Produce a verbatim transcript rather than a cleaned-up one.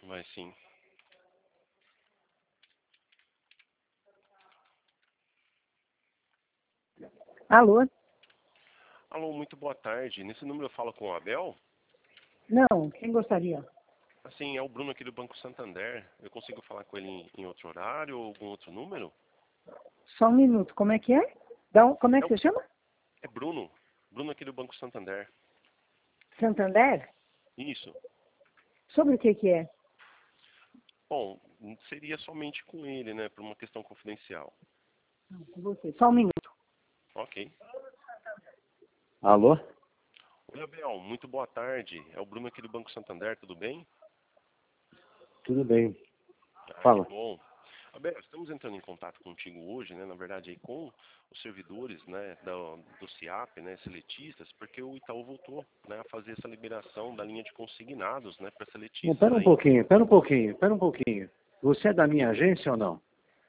Vai sim. Alô? Alô, muito boa tarde. Nesse número eu falo com o Abel? Não, quem gostaria? Assim, é o Bruno aqui do Banco Santander. Eu consigo falar com ele em, em outro horário ou algum outro número? Só um minuto, como é que é? Dá um, como é É, que o- você chama? é Bruno. Bruno aqui do Banco Santander. Santander? Isso. Sobre o que que é? Bom, seria somente com ele, né? Por uma questão confidencial. Não, com você. Só um minuto. Ok. Alô? Oi, Abel. Muito boa tarde. É o Bruno aqui do Banco Santander. Tudo bem? Tudo bem. Ah, que Fala. bom. Abel, estamos entrando em contato contigo hoje, né? Na verdade, aí com os servidores, né, do, do CIAP, né, seletistas, porque o Itaú voltou, né, a fazer essa liberação da linha de consignados, né, para Não, seletistas pera um aí. pouquinho, pera um pouquinho, pera um pouquinho. Você é da minha agência ou não?